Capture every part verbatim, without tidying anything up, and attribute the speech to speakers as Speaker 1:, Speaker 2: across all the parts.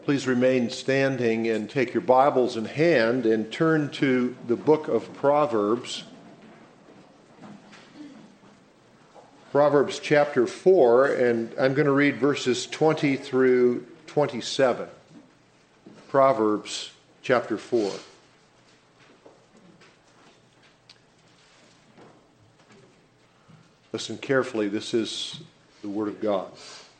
Speaker 1: Please remain standing and take your Bibles in hand and turn to the book of Proverbs. Proverbs chapter four, and I'm going to read verses twenty through twenty-seven. Proverbs chapter four. Listen carefully, this is the Word of God.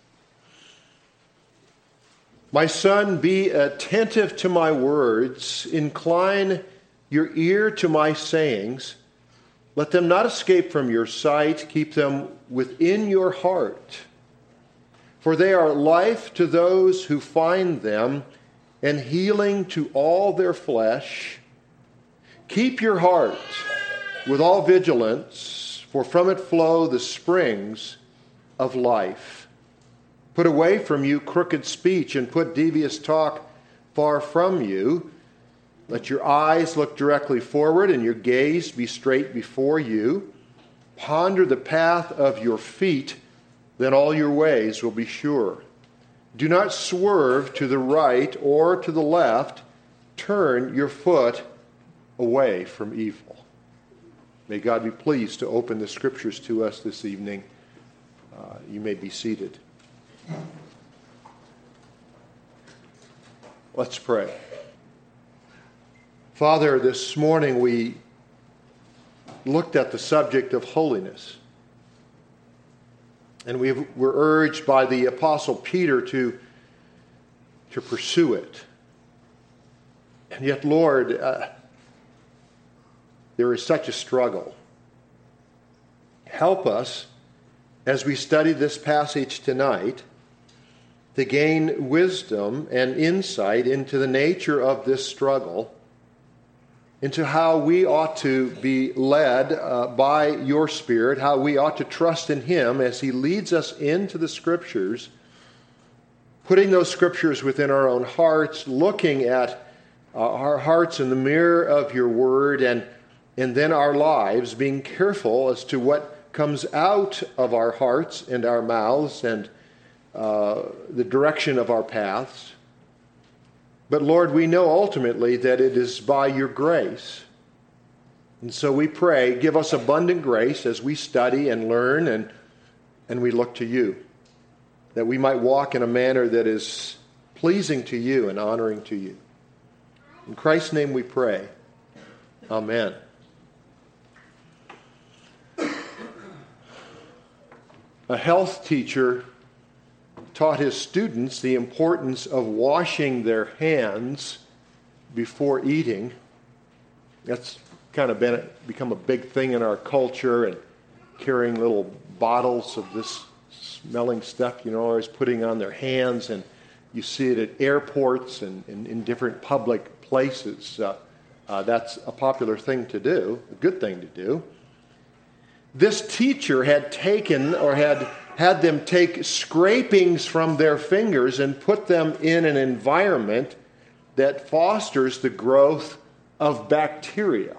Speaker 1: My son, be attentive to my words, incline your ear to my sayings. Let them not escape from your sight, keep them within your heart. For they are life to those who find them, and healing to all their flesh. Keep your heart with all vigilance, for from it flow the springs of life. Put away from you crooked speech and put devious talk far from you. Let your eyes look directly forward and your gaze be straight before you. Ponder the path of your feet, then all your ways will be sure. Do not swerve to the right or to the left. Turn your foot away from evil. May God be pleased to open the Scriptures to us this evening. Uh, you may be seated. Let's pray. Father, this morning we looked at the subject of holiness. And we were urged by the Apostle Peter to, to pursue it. And yet, Lord, uh, there is such a struggle. Help us as we study this passage tonight to gain wisdom and insight into the nature of this struggle, into how we ought to be led uh, by your Spirit, how we ought to trust in Him as He leads us into the Scriptures, putting those Scriptures within our own hearts, looking at uh, our hearts in the mirror of your Word, and, and then our lives, being careful as to what comes out of our hearts and our mouths and uh, the direction of our paths. But Lord, we know ultimately that it is by your grace. And so we pray, give us abundant grace as we study and learn and, and we look to you, that we might walk in a manner that is pleasing to you and honoring to you. In Christ's name we pray. Amen. A health teacher taught his students the importance of washing their hands before eating. That's kind of been become a big thing in our culture, and carrying little bottles of this smelling stuff, you know, always putting on their hands, and you see it at airports and, and in different public places. Uh, uh, that's a popular thing to do, a good thing to do. This teacher had taken or had had them take scrapings from their fingers and put them in an environment that fosters the growth of bacteria.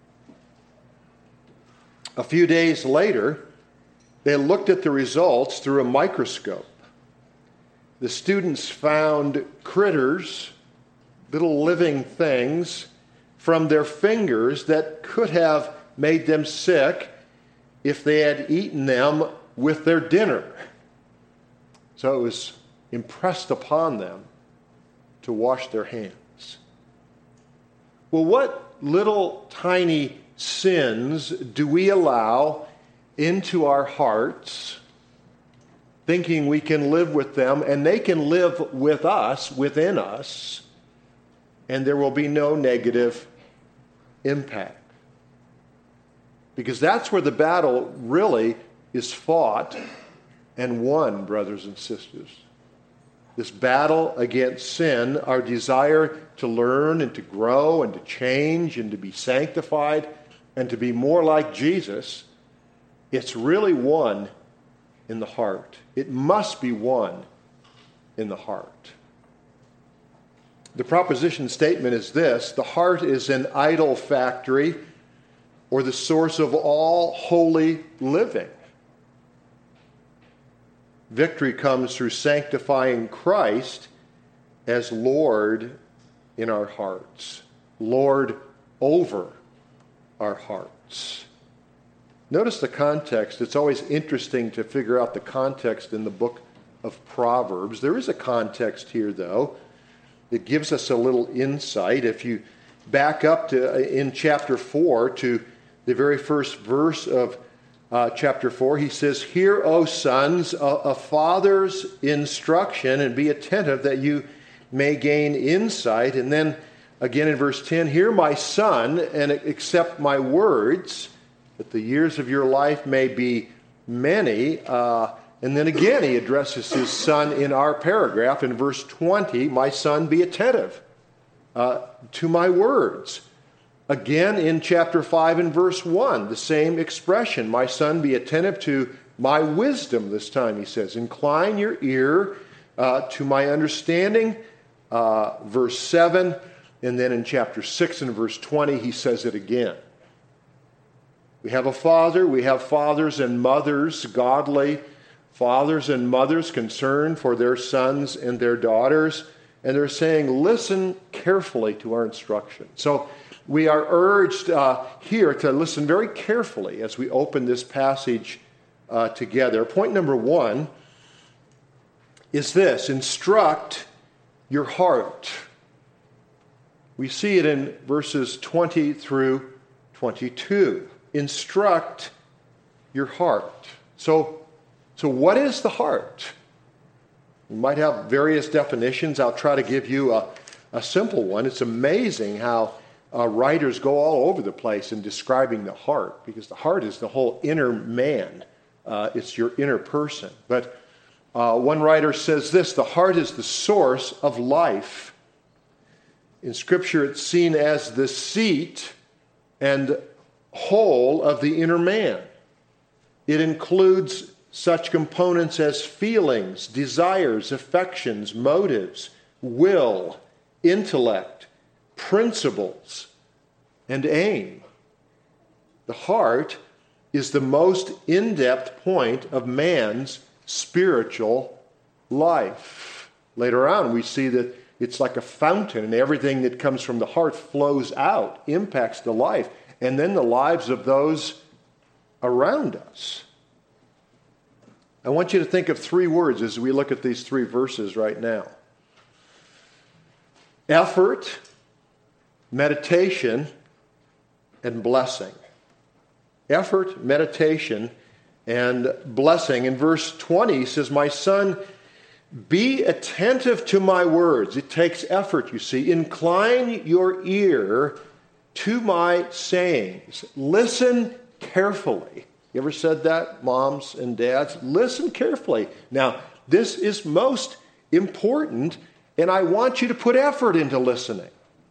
Speaker 1: A few days later, they looked at the results through a microscope. The students found critters, little living things, from their fingers that could have made them sick if they had eaten them with their dinner. So it was impressed upon them to wash their hands. Well, what little tiny sins do we allow into our hearts, thinking we can live with them and they can live with us, within us, and there will be no negative impact? Because that's where the battle really is fought and won, brothers and sisters. This battle against sin, our desire to learn and to grow and to change and to be sanctified and to be more like Jesus, it's really won in the heart. It must be won in the heart. The proposition statement is this: the heart is an idol factory, or the source of all holy living. Victory comes through sanctifying Christ as Lord in our hearts, Lord over our hearts. Notice the context. It's always interesting to figure out the context in the book of Proverbs. There is a context here, though. It gives us a little insight. If you back up to in chapter four to the very first verse of uh, chapter four, he says, "Hear, O sons, a, a father's instruction, and be attentive that you may gain insight." And then again in verse ten, "Hear, my son, and accept my words, that the years of your life may be many." Uh, and then again he addresses his son in our paragraph in verse twenty, "My son, be attentive uh, to my words." Again in chapter five and verse one, the same expression, "My son, be attentive to my wisdom." This time he says, "Incline your ear uh, to my understanding." Uh, verse seven, and then in chapter six and verse twenty, he says it again. We have a father, we have fathers and mothers, godly fathers and mothers concerned for their sons and their daughters, and they're saying, listen carefully to our instruction. So we are urged uh, here to listen very carefully as we open this passage uh, together. Point number one is this: instruct your heart. We see it in verses twenty through twenty-two. Instruct your heart. So, so what is the heart? We might have various definitions. I'll try to give you a, a simple one. It's amazing how uh, writers go all over the place in describing the heart, because the heart is the whole inner man. Uh, it's your inner person. But uh, one writer says this: the heart is the source of life. In Scripture, it's seen as the seat and whole of the inner man. It includes such components as feelings, desires, affections, motives, will, intellect, principles, and aim. The heart is the most in-depth point of man's spiritual life. Later on, we see that it's like a fountain, and everything that comes from the heart flows out, impacts the life, and then the lives of those around us. I want you to think of three words as we look at these three verses right now: effort, meditation, and blessing. Effort, meditation, and blessing. In verse twenty, he says, "My son, be attentive to my words." It takes effort, you see. "Incline your ear to my sayings." Listen carefully. You ever said that, moms and dads? Listen carefully. Now, this is most important, and I want you to put effort into listening.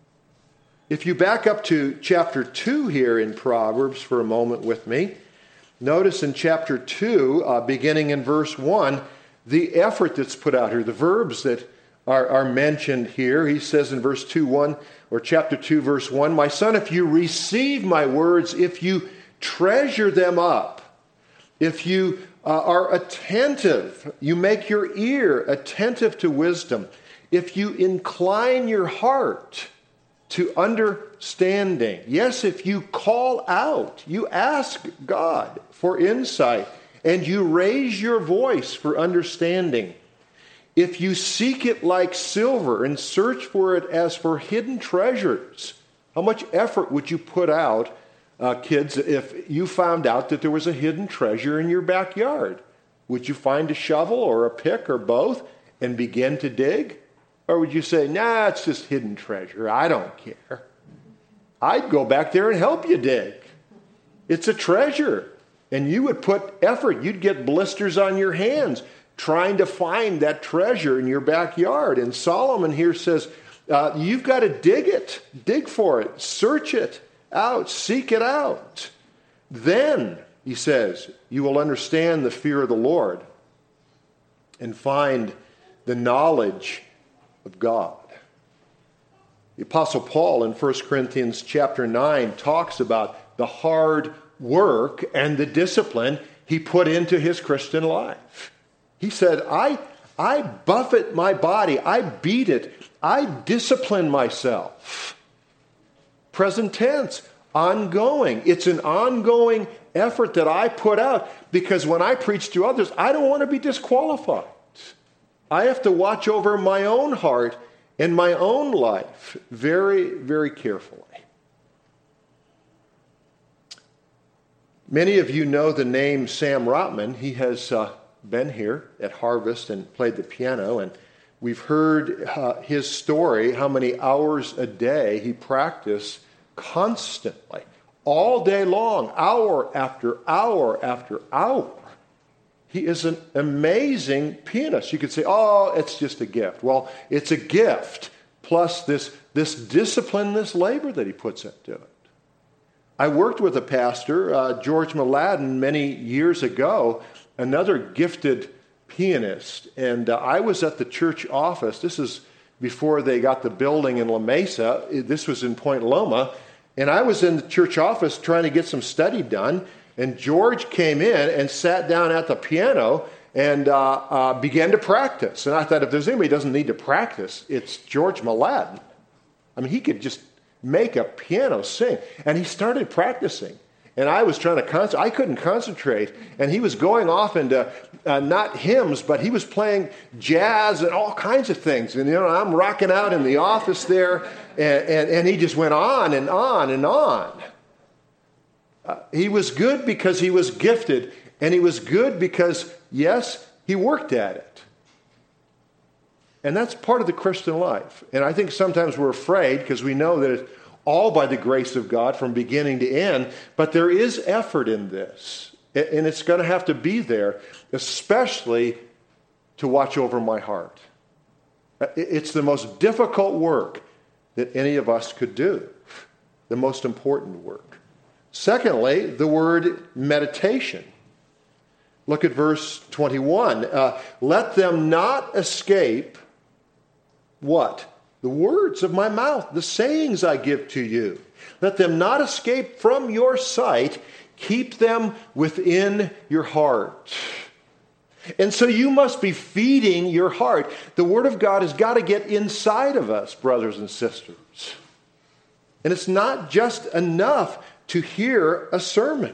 Speaker 1: If you back up to chapter two here in Proverbs for a moment with me, notice in chapter two, uh, beginning in verse one, the effort that's put out here, the verbs that are, are mentioned here. He says in verse two, one, or chapter two, verse one, "My son, if you receive my words, if you treasure them up, if you uh, are attentive, you make your ear attentive to wisdom, if you incline your heart to understanding." Yes, if you call out, you ask God for insight, and you raise your voice for understanding. If you seek it like silver and search for it as for hidden treasures. How much effort would you put out, uh, kids, if you found out that there was a hidden treasure in your backyard? Would you find a shovel or a pick or both and begin to dig? Or would you say, nah, it's just hidden treasure, I don't care? I'd go back there and help you dig. It's a treasure. And you would put effort. You'd get blisters on your hands trying to find that treasure in your backyard. And Solomon here says, uh, you've got to dig it. Dig for it. Search it out. Seek it out. Then, he says, you will understand the fear of the Lord and find the knowledge of God. The Apostle Paul in First Corinthians chapter nine talks about the hard work and the discipline he put into his Christian life. He said, I, I buffet my body. I beat it. I discipline myself. Present tense, ongoing. It's an ongoing effort that I put out because when I preach to others, I don't want to be disqualified. I have to watch over my own heart and my own life very, very carefully. Many of you know the name Sam Rotman. He has uh, been here at Harvest and played the piano, and we've heard uh, his story, how many hours a day he practiced constantly, all day long, hour after hour after hour. He is an amazing pianist. You could say, oh, it's just a gift. Well, it's a gift plus this, this discipline, this labor that he puts into it. I worked with a pastor, uh, George Mladen, many years ago, another gifted pianist. And uh, I was at the church office. This is before they got the building in La Mesa. This was in Point Loma. And I was in the church office trying to get some study done. And George came in and sat down at the piano and uh, uh, began to practice. And I thought, if there's anybody who doesn't need to practice, it's George Mladen. I mean, he could just make a piano sing. And he started practicing. And I was trying to concentrate. I couldn't concentrate. And he was going off into uh, not hymns, but he was playing jazz and all kinds of things. And, you know, I'm rocking out in the office there. And, and, and he just went on and on and on. Uh, he was good because he was gifted, and he was good because, yes, he worked at it. And that's part of the Christian life. And I think sometimes we're afraid because we know that it's all by the grace of God from beginning to end, but there is effort in this, and it's going to have to be there, especially to watch over my heart. It's the most difficult work that any of us could do, the most important work. Secondly, the word meditation. Look at verse twenty-one. Uh, Let them not escape what? The words of my mouth, the sayings I give to you. Let them not escape from your sight. Keep them within your heart. And so you must be feeding your heart. The Word of God has got to get inside of us, brothers and sisters. And it's not just enough to hear a sermon.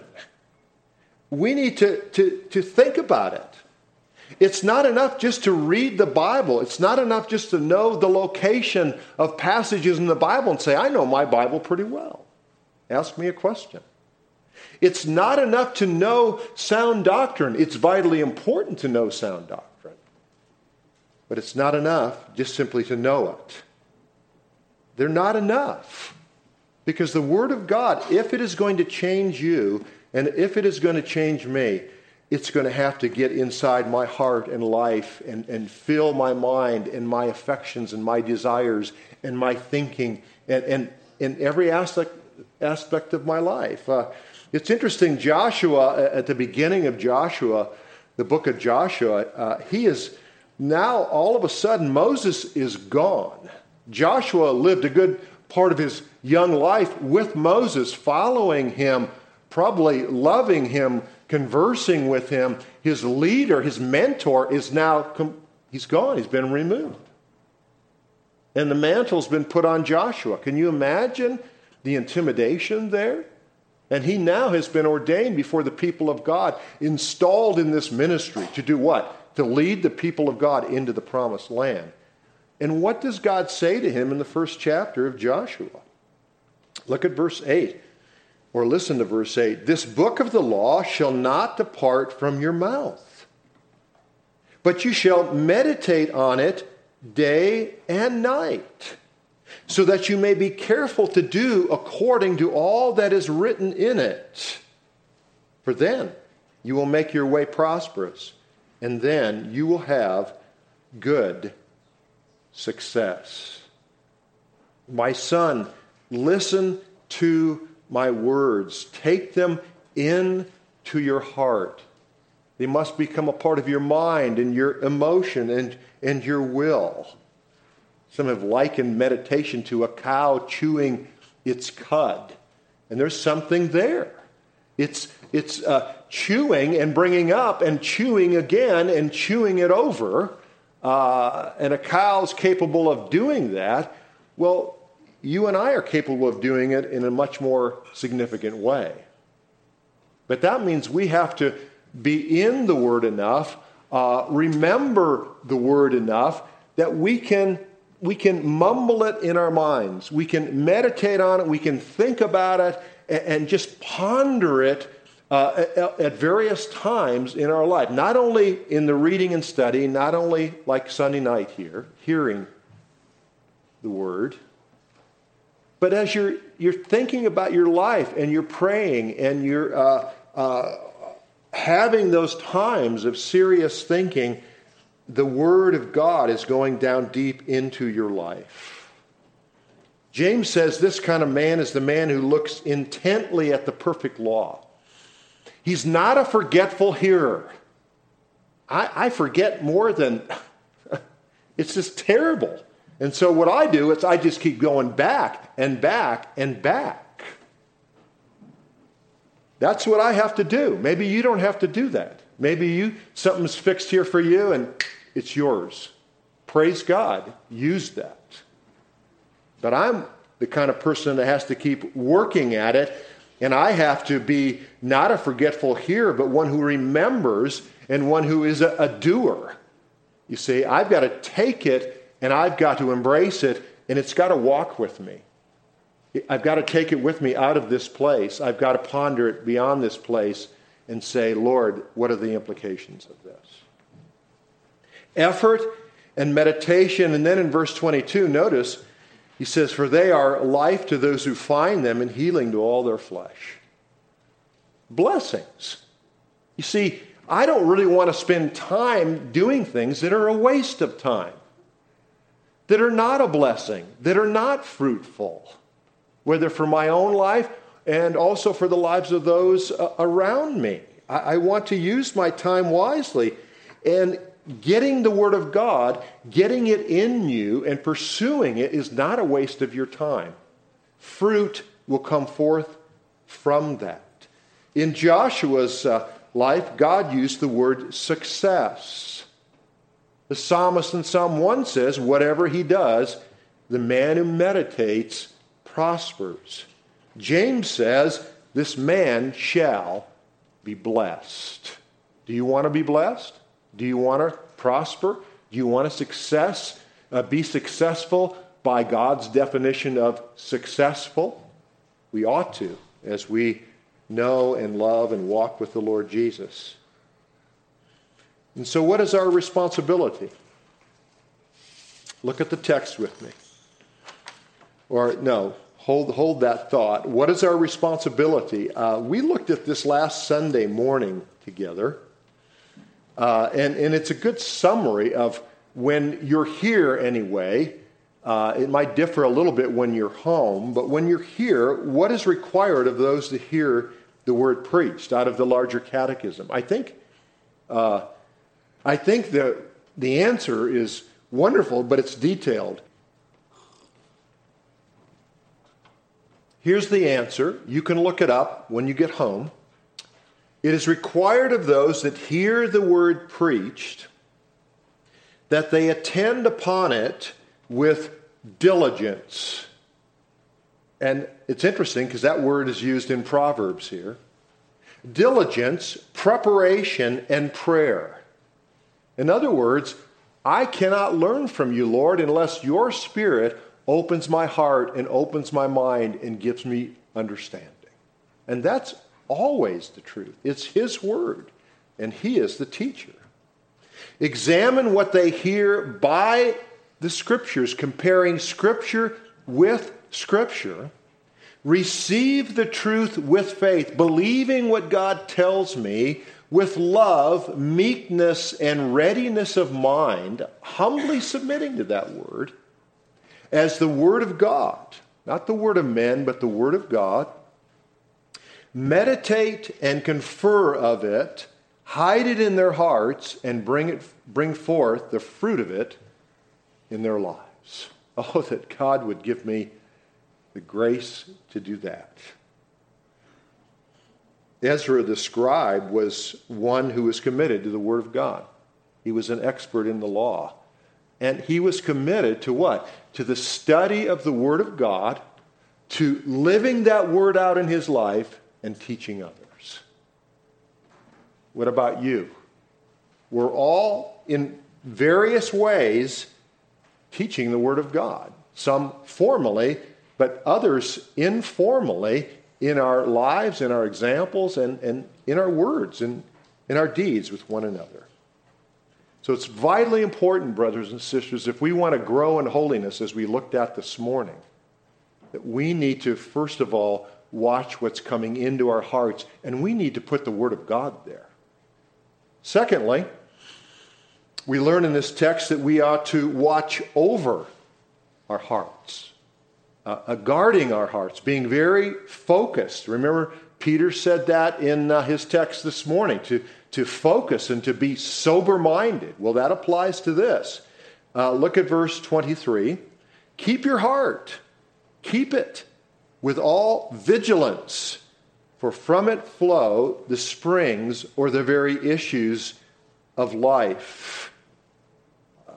Speaker 1: We need to, to, to think about it. It's not enough just to read the Bible. It's not enough just to know the location of passages in the Bible and say, I know my Bible pretty well. Ask me a question. It's not enough to know sound doctrine. It's vitally important to know sound doctrine. But it's not enough just simply to know it. They're not enough. Because the Word of God, if it is going to change you, and if it is going to change me, it's going to have to get inside my heart and life and, and fill my mind and my affections and my desires and my thinking and, and in every aspect, aspect of my life. Uh, it's interesting, Joshua, at the beginning of Joshua, the book of Joshua, uh, he is now all of a sudden, Moses is gone. Joshua lived a good part of his young life with Moses, following him, probably loving him, conversing with him. His leader, his mentor, is now, he's gone. He's been removed. And the mantle's been put on Joshua. Can you imagine the intimidation there? And he now has been ordained before the people of God, installed in this ministry to do what? To lead the people of God into the promised land. And what does God say to him in the first chapter of Joshua? Look at verse eight. Or listen to verse eight. This book of the law shall not depart from your mouth, but you shall meditate on it day and night, so that you may be careful to do according to all that is written in it. For then you will make your way prosperous, and then you will have good success. My son, listen to my words. Take them into your heart. They must become a part of your mind and your emotion and, and your will. Some have likened meditation to a cow chewing its cud. And there's something there. It's, it's uh, chewing and bringing up and chewing again and chewing it over uh, and a cow's capable of doing that, well, you and I are capable of doing it in a much more significant way. But that means we have to be in the Word enough, uh, remember the Word enough, that we can, we can mumble it in our minds. We can meditate on it. We can think about it and, and just ponder it uh, at, at various times in our life. Not only in the reading and study, not only like Sunday night here, hearing the Word, but as you're you're thinking about your life and you're praying and you're uh, uh, having those times of serious thinking, the Word of God is going down deep into your life. James says this kind of man is the man who looks intently at the perfect law. He's not a forgetful hearer. I, I forget more than... it's just terrible. And so what I do is I just keep going back and back and back. That's what I have to do. Maybe you don't have to do that. Maybe you something's fixed here for you and it's yours. Praise God. Use that. But I'm the kind of person that has to keep working at it, and I have to be not a forgetful hearer, but one who remembers and one who is a, a doer. You see, I've got to take it and I've got to embrace it, and it's got to walk with me. I've got to take it with me out of this place. I've got to ponder it beyond this place and say, Lord, what are the implications of this? Effort and meditation. And then in verse twenty-two, notice, he says, for they are life to those who find them and healing to all their flesh. Blessings. You see, I don't really want to spend time doing things that are a waste of time, that are not a blessing, that are not fruitful, whether for my own life and also for the lives of those uh, around me. I, I want to use my time wisely. And getting the Word of God, getting it in you and pursuing it is not a waste of your time. Fruit will come forth from that. In Joshua's uh, life, God used the word success. The psalmist in Psalm one says, whatever he does, the man who meditates prospers. James says, this man shall be blessed. Do you want to be blessed? Do you want to prosper? Do you want to success, uh, be successful by God's definition of successful? We ought to, as we know and love and walk with the Lord Jesus. And so what is our responsibility? Look at the text with me. Or no, hold, hold that thought. What is our responsibility? Uh, we looked at this last Sunday morning together. Uh, and, and it's a good summary of when you're here anyway. Uh, it might differ a little bit when you're home, but when you're here, what is required of those to hear the word preached out of the larger catechism? I think uh, I think the, the answer is wonderful, but it's detailed. Here's the answer. You can look it up when you get home. It is required of those that hear the word preached that they attend upon it with diligence. And it's interesting because that word is used in Proverbs here. Diligence, preparation, and prayer. In other words, I cannot learn from you, Lord, unless your Spirit opens my heart and opens my mind and gives me understanding. And that's always the truth. It's His Word, and He is the teacher. Examine what they hear by the Scriptures, comparing Scripture with Scripture. Receive the truth with faith, believing what God tells me, with love, meekness, and readiness of mind, humbly submitting to that Word as the Word of God, not the word of men, but the Word of God. Meditate and confer of it, hide it in their hearts, and bring it, bring forth the fruit of it in their lives. Oh, that God would give me the grace to do that. Ezra the scribe was one who was committed to the Word of God. He was an expert in the law. And he was committed to what? To the study of the Word of God, to living that Word out in his life, and teaching others. What about you? We're all, in various ways, teaching the Word of God. Some formally, but others informally in our lives, in our examples, and, and in our words, and in our deeds with one another. So it's vitally important, brothers and sisters, if we want to grow in holiness, as we looked at this morning, that we need to, first of all, watch what's coming into our hearts, and we need to put the Word of God there. Secondly, we learn in this text that we ought to watch over our hearts, uh, uh, guarding our hearts, being very focused. Remember, Peter said that in uh, his text this morning, to, to focus and to be sober-minded. Well, that applies to this. Uh, look at verse twenty-three. Keep your heart, keep it with all vigilance, for from it flow the springs or the very issues of life. Uh,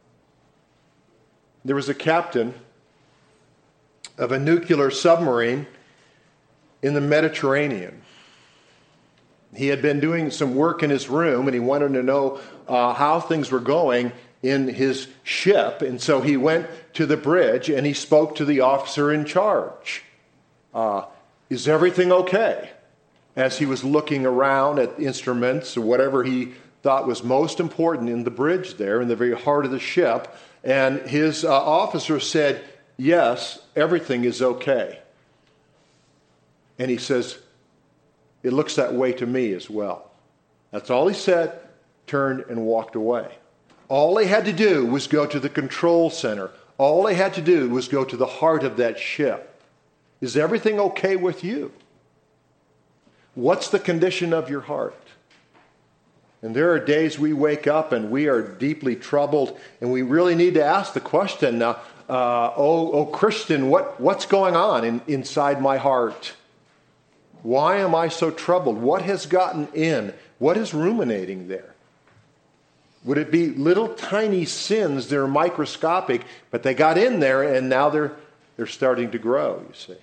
Speaker 1: there was a captain of a nuclear submarine in the Mediterranean. He had been doing some work in his room, and he wanted to know uh, how things were going in his ship. And so he went to the bridge, and he spoke to the officer in charge. Uh, is everything okay? As he was looking around at instruments or whatever he thought was most important in the bridge there, in the very heart of the ship. And his uh, officer said, yes, everything is okay. And he says, it looks that way to me as well. That's all he said, turned and walked away. All he had to do was go to the control center. All he had to do was go to the heart of that ship. Is everything okay with you? What's the condition of your heart? And there are days we wake up and we are deeply troubled, and we really need to ask the question, uh, uh, oh, oh Christian, what, what's going on in, inside my heart? Why am I so troubled? What has gotten in? What is ruminating there? Would it be little tiny sins that are microscopic, but they got in there and now they're, they're starting to grow, you see?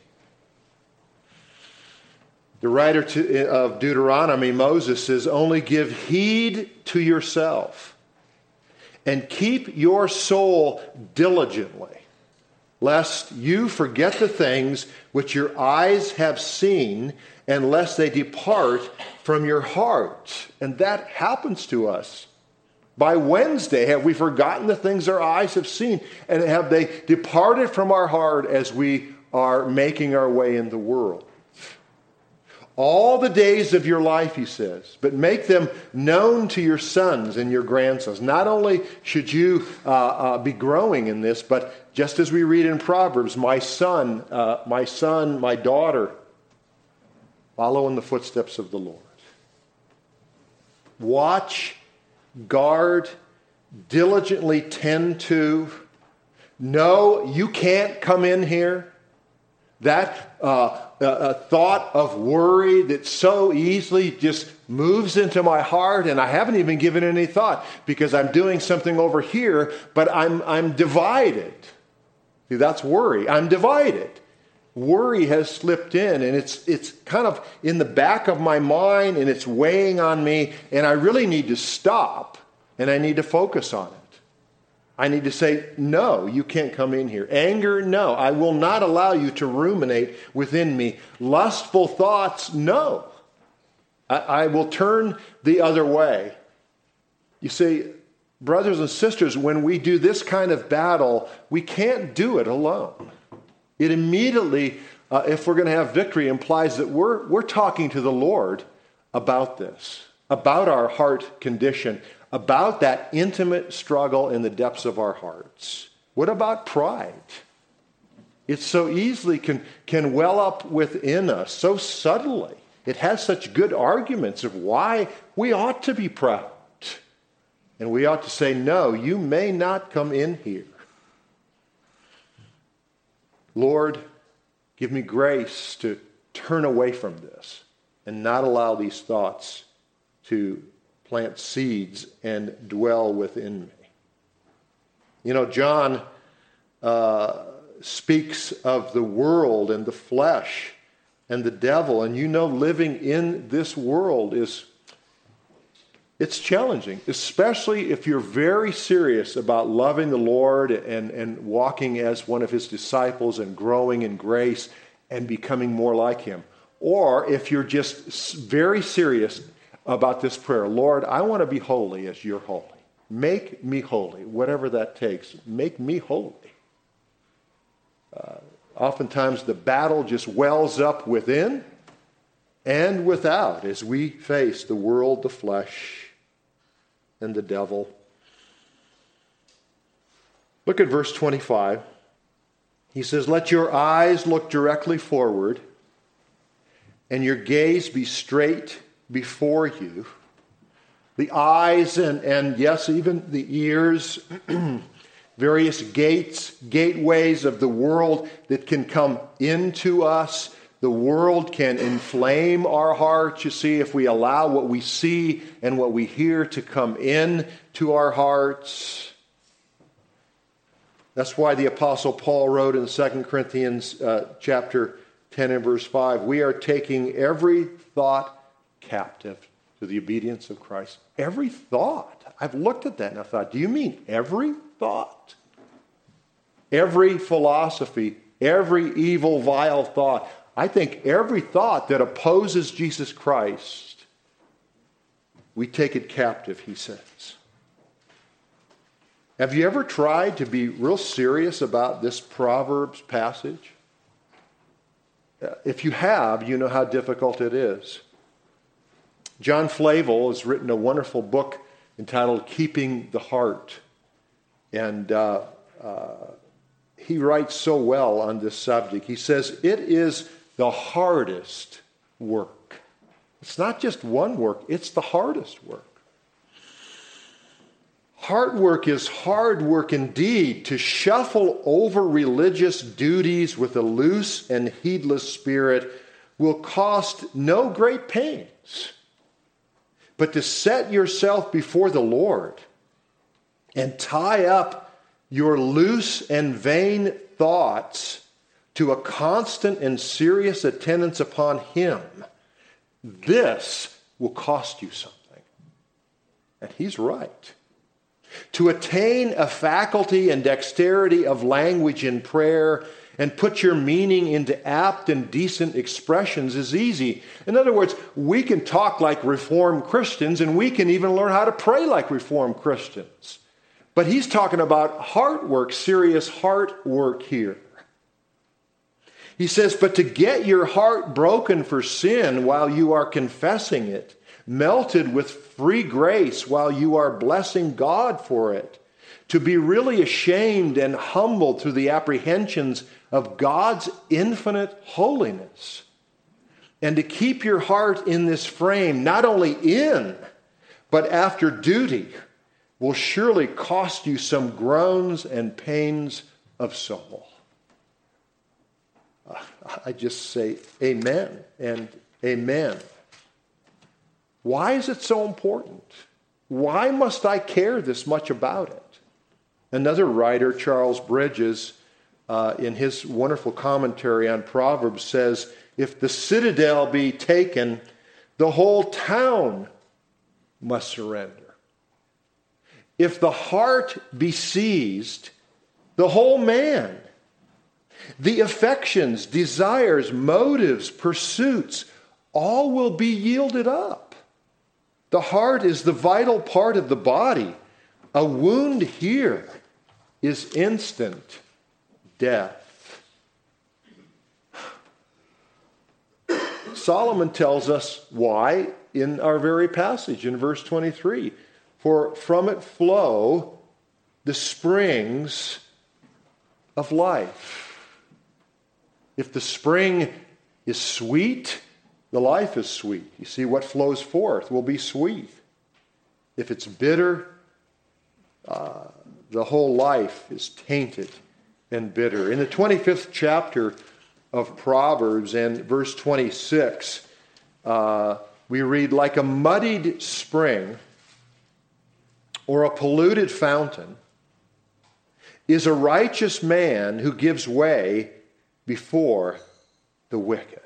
Speaker 1: The writer to, of Deuteronomy, Moses, says, only give heed to yourself and keep your soul diligently, lest you forget the things which your eyes have seen, and lest they depart from your heart. And that happens to us. By Wednesday, have we forgotten the things our eyes have seen? And have they departed from our heart as we are making our way in the world? All the days of your life, he says, but make them known to your sons and your grandsons. Not only should you uh, uh, be growing in this, but just as we read in Proverbs, my son, uh, my son, my daughter, follow in the footsteps of the Lord. Watch, guard, diligently tend to. No, you can't come in here. That uh, a thought of worry that so easily just moves into my heart, and I haven't even given it any thought because I'm doing something over here, but I'm I'm divided. See, that's worry. I'm divided. Worry has slipped in, and it's it's kind of in the back of my mind, and it's weighing on me, and I really need to stop, and I need to focus on it. I need to say, no, you can't come in here. Anger, no. I will not allow you to ruminate within me. Lustful thoughts, no. I, I will turn the other way. You see, brothers and sisters, when we do this kind of battle, we can't do it alone. It immediately, uh, if we're going to have victory, implies that we're, we're talking to the Lord about this, about our heart condition, about that intimate struggle in the depths of our hearts. What about pride? It so easily can, can well up within us, so subtly. It has such good arguments of why we ought to be proud. And we ought to say, no, you may not come in here. Lord, give me grace to turn away from this and not allow these thoughts to plant seeds and dwell within me. You know, John uh, speaks of the world and the flesh and the devil, and you know living in this world is, it's challenging, especially if you're very serious about loving the Lord and, and walking as one of his disciples and growing in grace and becoming more like him. Or if you're just very serious about this prayer, Lord, I want to be holy as you're holy. Make me holy, whatever that takes. Make me holy. Uh, oftentimes the battle just wells up within and without as we face the world, the flesh, and the devil. Look at verse twenty-five. He says, let your eyes look directly forward and your gaze be straight before you. The eyes and, and yes, even the ears, various gates, gateways of the world that can come into us. The world can inflame our hearts, you see, if we allow what we see and what we hear to come in to our hearts. That's why the Apostle Paul wrote in Second Corinthians uh, chapter ten and verse five, we are taking every thought captive to the obedience of Christ. Every thought. I've looked at that and I thought, do you mean every thought? Every philosophy, every evil, vile thought. I think every thought that opposes Jesus Christ, we take it captive, he says. Have you ever tried to be real serious about this Proverbs passage? If you have, you know how difficult it is. John Flavel has written a wonderful book entitled Keeping the Heart. And uh, uh, he writes so well on this subject. He says, it is the hardest work. It's not just one work, it's the hardest work. Heart work is hard work indeed, to shuffle over religious duties with a loose and heedless spirit will cost no great pains. But to set yourself before the Lord and tie up your loose and vain thoughts to a constant and serious attendance upon him, this will cost you something. And he's right. To attain a faculty and dexterity of language in prayer and put your meaning into apt and decent expressions is easy. In other words, we can talk like Reformed Christians and we can even learn how to pray like Reformed Christians. But he's talking about heart work, serious heart work here. He says, but to get your heart broken for sin while you are confessing it, melted with free grace while you are blessing God for it, to be really ashamed and humbled through the apprehensions of God's infinite holiness, and to keep your heart in this frame, not only in, but after duty, will surely cost you some groans and pains of soul. I just say amen and amen. Why is it so important? Why must I care this much about it? Another writer, Charles Bridges, uh, in his wonderful commentary on Proverbs says, if the citadel be taken, the whole town must surrender. If the heart be seized, the whole man. The affections, desires, motives, pursuits, all will be yielded up. The heart is the vital part of the body. A wound here is instant death. Solomon tells us why in our very passage in verse twenty-three. For from it flow the springs of life. If the spring is sweet, the life is sweet. You see, what flows forth will be sweet. If it's bitter, uh, the whole life is tainted and bitter. In the twenty-fifth chapter of Proverbs and verse twenty-six, uh, we read, like a muddied spring or a polluted fountain, is a righteous man who gives way before the wicked.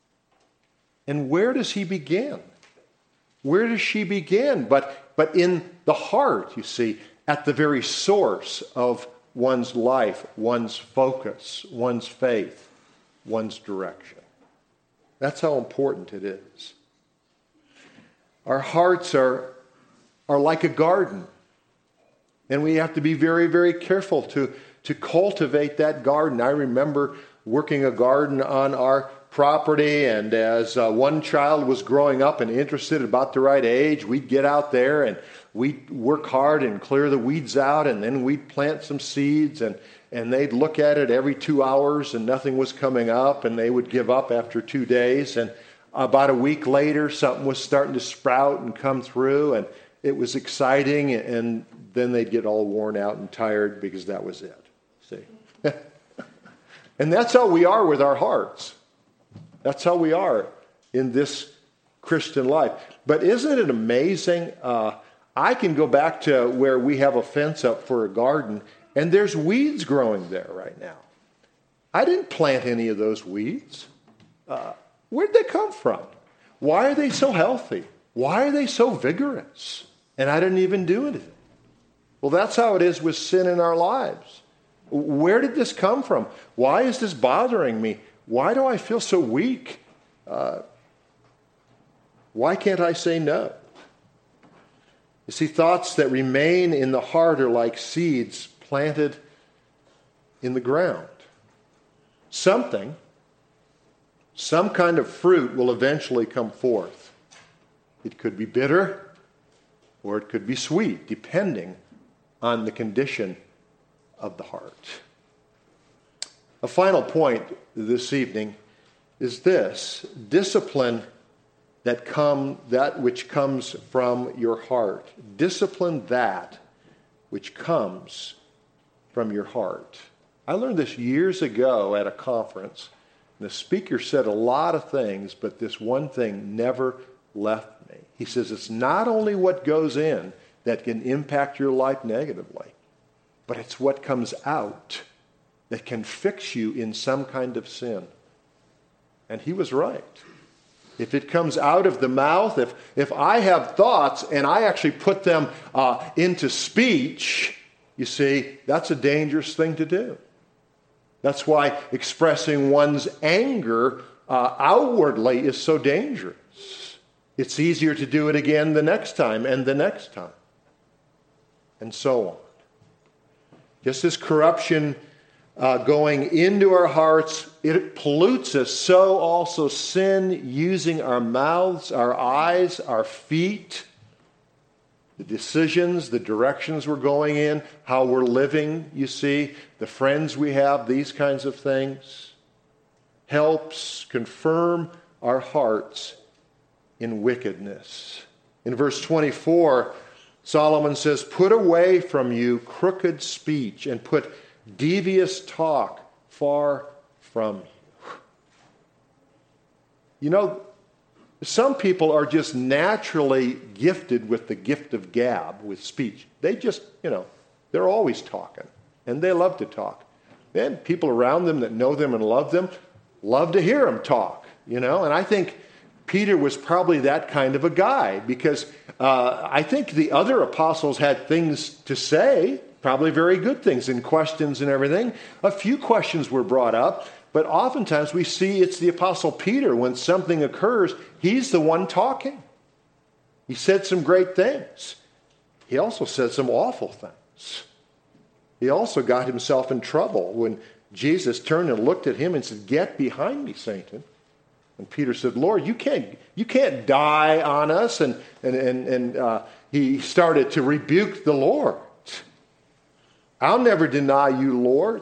Speaker 1: And where does he begin? Where does she begin? But, but in the heart, you see, at the very source of one's life, one's focus, one's faith, one's direction. That's how important it is. Our hearts are, are like a garden. And we have to be very, very careful to, to cultivate that garden. I remember working a garden on our property, and as uh, one child was growing up and interested, about the right age, we'd get out there and we'd work hard and clear the weeds out, and then we'd plant some seeds, and, and they'd look at it every two hours and nothing was coming up, and they would give up after two days. And about a week later, something was starting to sprout and come through, and it was exciting, and then they'd get all worn out and tired because that was it. See? And that's how we are with our hearts. That's how we are in this Christian life. But isn't it amazing? Uh, I can go back to where we have a fence up for a garden, and there's weeds growing there right now. I didn't plant any of those weeds. Uh, where'd they come from? Why are they so healthy? Why are they so vigorous? And I didn't even do anything. Well, that's how it is with sin in our lives. Where did this come from? Why is this bothering me? Why do I feel so weak? Uh, why can't I say no? You see, thoughts that remain in the heart are like seeds planted in the ground. Something, some kind of fruit will eventually come forth. It could be bitter or it could be sweet, depending on the condition of the heart. A final point this evening is this: discipline that come that which comes from your heart. Discipline that which comes from your heart. I learned this years ago at a conference. The speaker said a lot of things, but this one thing never left me. He says it's not only what goes in that can impact your life negatively, but it's what comes out that can fix you in some kind of sin. And he was right. If it comes out of the mouth, if, if I have thoughts and I actually put them uh, into speech, you see, that's a dangerous thing to do. That's why expressing one's anger uh, outwardly is so dangerous. It's easier to do it again the next time and the next time, and so on. Just as corruption uh, going into our hearts, it pollutes us, so also sin using our mouths, our eyes, our feet, the decisions, the directions we're going in, how we're living, you see, the friends we have, these kinds of things, helps confirm our hearts in wickedness. In verse twenty-four, Solomon says, "Put away from you crooked speech and put devious talk far from you." You know, some people are just naturally gifted with the gift of gab, with speech. They just, you know, they're always talking, and they love to talk. And people around them that know them and love them love to hear them talk, you know. And I think Peter was probably that kind of a guy, because uh, I think the other apostles had things to say, probably very good things, in questions and everything. A few questions were brought up, but oftentimes we see it's the apostle Peter, when something occurs, he's the one talking. He said some great things. He also said some awful things. He also got himself in trouble when Jesus turned and looked at him and said, "Get behind me, Satan." And Peter said, "Lord, you can't, you can't die on us." And, and, and, and uh, he started to rebuke the Lord. "I'll never deny you, Lord.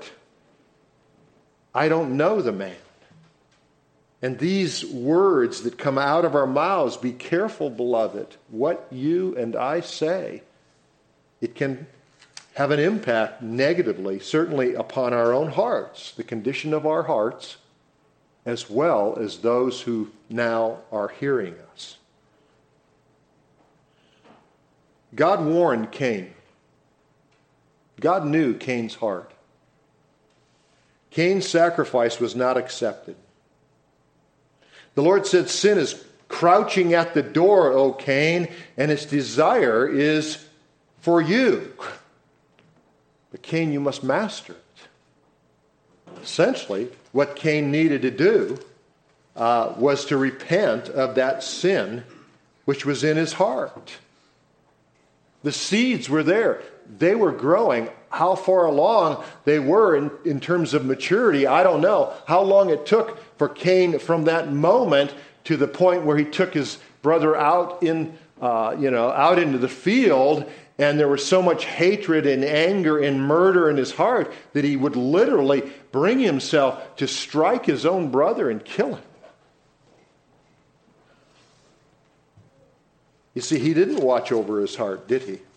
Speaker 1: I don't know the man." And these words that come out of our mouths, be careful, beloved, what you and I say. It can have an impact negatively, certainly upon our own hearts, the condition of our hearts, as well as those who now are hearing us. God warned Cain God knew Cain's heart. Cain's sacrifice was not accepted. The Lord said, sin is crouching at the door, O Cain, and its desire is for you. But Cain, you must master it. Essentially, what Cain needed to do uh, was to repent of that sin which was in his heart. The seeds were there. They were growing. How far along they were in, in terms of maturity, I don't know. How long it took for Cain from that moment to the point where he took his brother out in, uh, you know, out into the field, and there was so much hatred and anger and murder in his heart that he would literally bring himself to strike his own brother and kill him. You see, he didn't watch over his heart, did he?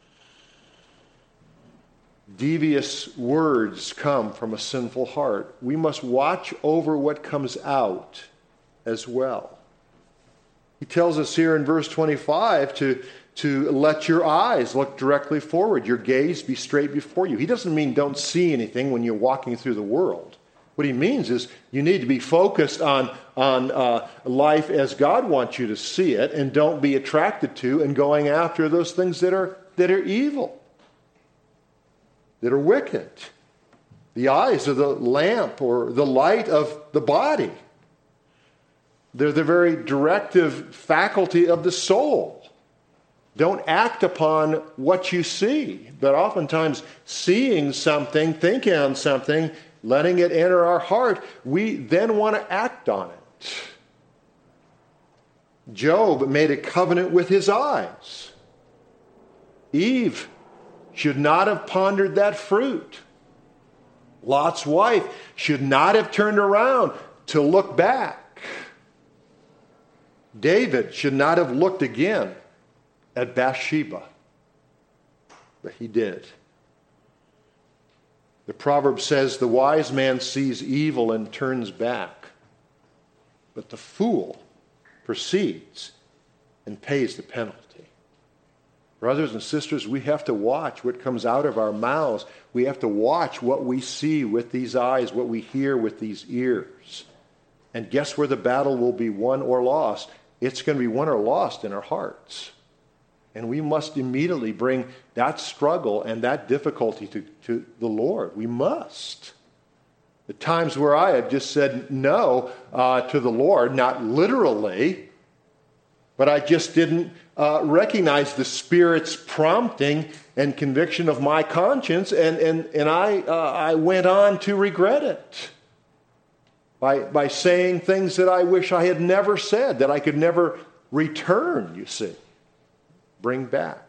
Speaker 1: Devious words come from a sinful heart. We must watch over what comes out as well. He tells us here in verse twenty-five to, to let your eyes look directly forward, your gaze be straight before you. He doesn't mean don't see anything when you're walking through the world. What he means is you need to be focused on, on uh, life as God wants you to see it, and don't be attracted to and going after those things that are, that are evil, that are wicked. The eyes are the lamp or the light of the body. They're the very directive faculty of the soul. Don't act upon what you see, but oftentimes seeing something, thinking on something, letting it enter our heart, we then want to act on it. Job made a covenant with his eyes. Eve should not have pondered that fruit. Lot's wife should not have turned around to look back. David should not have looked again at Bathsheba, but he did. The proverb says, the wise man sees evil and turns back, but the fool proceeds and pays the penalty. Brothers and sisters, we have to watch what comes out of our mouths. We have to watch what we see with these eyes, what we hear with these ears. And guess where the battle will be won or lost? It's going to be won or lost in our hearts. And we must immediately bring that struggle and that difficulty to, to the Lord. We must. The times where I have just said no uh, to the Lord, not literally, but I just didn't uh, recognize the Spirit's prompting and conviction of my conscience, and, and, and I, uh, I went on to regret it by, by saying things that I wish I had never said, that I could never return, you see. Bring back.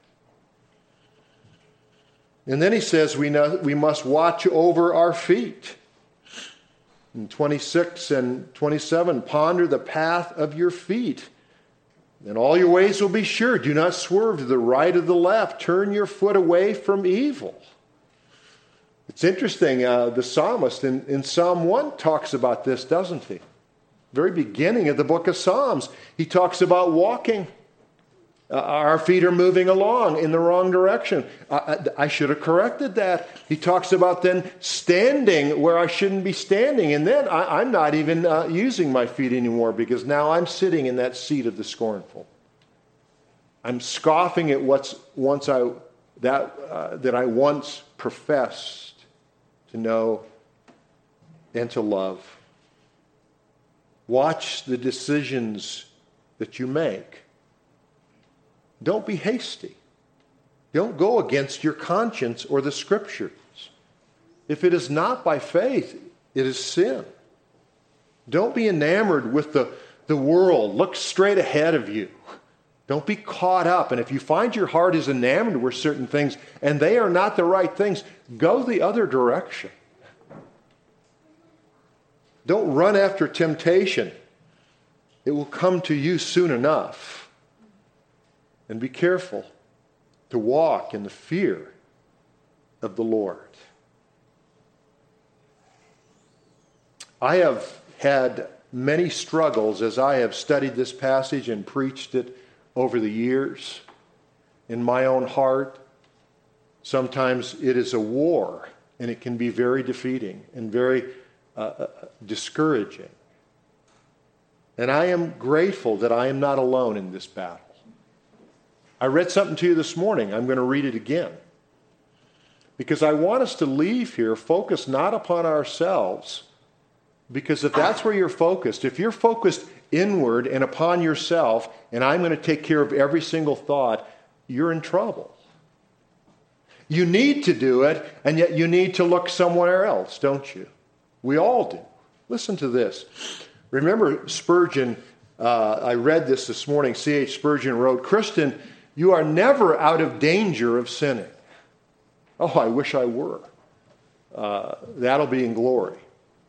Speaker 1: And then he says we know we must watch over our feet. In twenty-six and twenty-seven, ponder the path of your feet, and all your ways will be sure. Do not swerve to the right or the left. Turn your foot away from evil. It's interesting, uh, the psalmist in, in Psalm one talks about this, doesn't he? Very beginning of the book of Psalms, he talks about walking. Uh, our feet are moving along in the wrong direction. I, I, I should have corrected that. He talks about then standing where I shouldn't be standing. And then I, I'm not even uh, using my feet anymore, because now I'm sitting in that seat of the scornful. I'm scoffing at what's once I that uh, that I once professed to know and to love. Watch the decisions that you make. Don't be hasty. Don't go against your conscience or the Scriptures. If it is not by faith, it is sin. Don't be enamored with the, the world. Look straight ahead of you. Don't be caught up. And if you find your heart is enamored with certain things and they are not the right things, go the other direction. Don't run after temptation. It will come to you soon enough. And be careful to walk in the fear of the Lord. I have had many struggles as I have studied this passage and preached it over the years in my own heart. Sometimes it is a war, and it can be very defeating and very uh, discouraging. And I am grateful that I am not alone in this battle. I read something to you this morning. I'm going to read it again. Because I want us to leave here focused not upon ourselves, because if that's where you're focused, if you're focused inward and upon yourself, and I'm going to take care of every single thought, you're in trouble. You need to do it, and yet you need to look somewhere else, don't you? We all do. Listen to this. Remember Spurgeon, uh, I read this this morning, C H Spurgeon wrote, "Christian, you are never out of danger of sinning." Oh, I wish I were. Uh, that'll be in glory.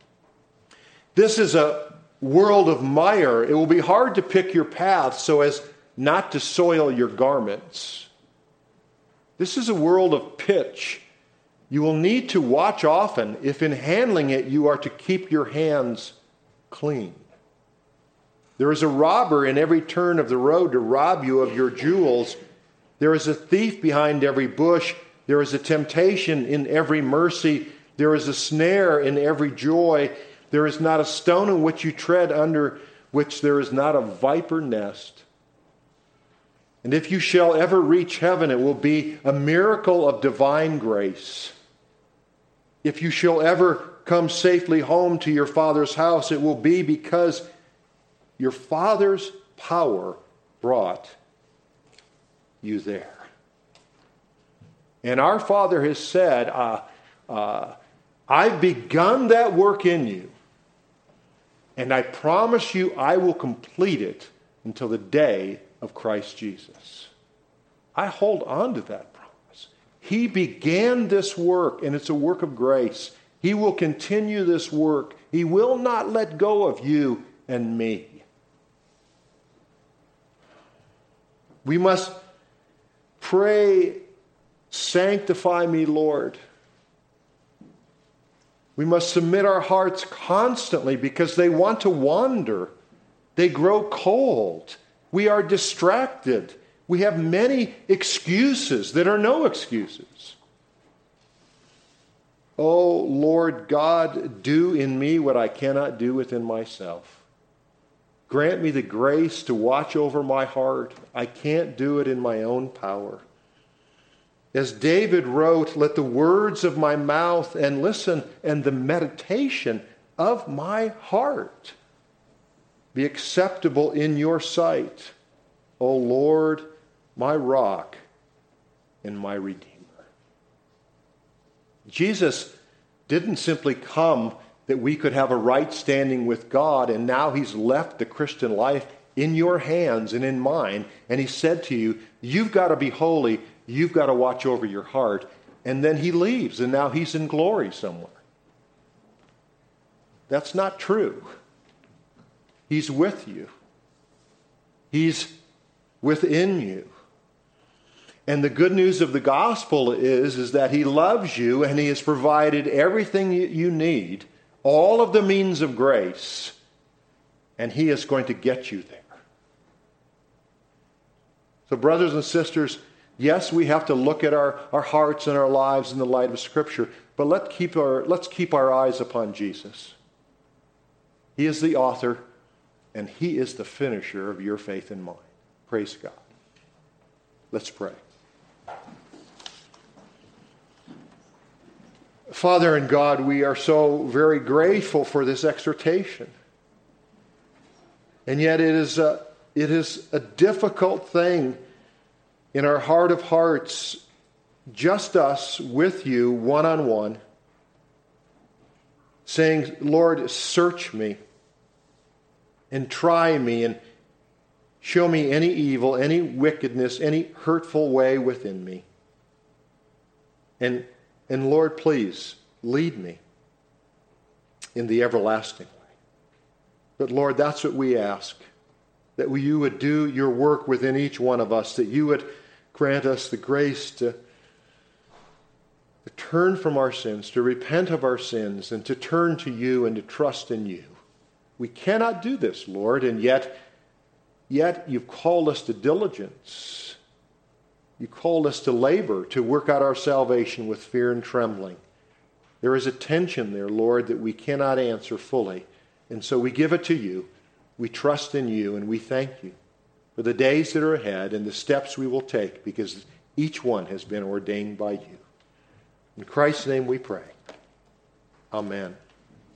Speaker 1: This is a world of mire. It will be hard to pick your path so as not to soil your garments. This is a world of pitch. You will need to watch often if in handling it you are to keep your hands clean. There is a robber in every turn of the road to rob you of your jewels. There is a thief behind every bush. There is a temptation in every mercy. There is a snare in every joy. There is not a stone in which you tread under which there is not a viper nest. And if you shall ever reach heaven, it will be a miracle of divine grace. If you shall ever come safely home to your Father's house, it will be because your Father's power brought you there. And our Father has said, uh, uh, I've begun that work in you, and I promise you I will complete it until the day of Christ Jesus. I hold on to that promise. He began this work, and it's a work of grace. He will continue this work. He will not let go of you and me. We must pray, "Sanctify me, Lord." We must submit our hearts constantly because they want to wander. They grow cold. We are distracted. We have many excuses that are no excuses. Oh, Lord God, do in me what I cannot do within myself. Grant me the grace to watch over my heart. I can't do it in my own power. As David wrote, let the words of my mouth and listen, and the meditation of my heart be acceptable in your sight, O Lord, my rock and my redeemer. Jesus didn't simply come that we could have a right standing with God, and now he's left the Christian life in your hands and in mine, and he said to you, you've got to be holy, you've got to watch over your heart, and then he leaves, and now he's in glory somewhere. That's not true. He's with you. He's within you. And the good news of the gospel is, is that he loves you and he has provided everything you need, all of the means of grace, and he is going to get you there. So brothers and sisters, yes, we have to look at our, our hearts and our lives in the light of Scripture, but let's keep our, let's keep our eyes upon Jesus. He is the author and he is the finisher of your faith and mine. Praise God. Let's pray. Father and God, we are so very grateful for this exhortation. And yet it is a, it is a difficult thing in our heart of hearts, just us with you one-on-one, saying, Lord, search me and try me and show me any evil, any wickedness, any hurtful way within me. And, and Lord, please lead me in the everlasting way. But Lord, that's what we ask, that you would do your work within each one of us, that you would grant us the grace to, to turn from our sins, to repent of our sins, and to turn to you and to trust in you. We cannot do this, Lord, and yet, yet you've called us to diligence. You called us to labor, to work out our salvation with fear and trembling. There is a tension there, Lord, that we cannot answer fully. And so we give it to you. We trust in you, and we thank you for the days that are ahead and the steps we will take, because each one has been ordained by you. In Christ's name we pray. Amen.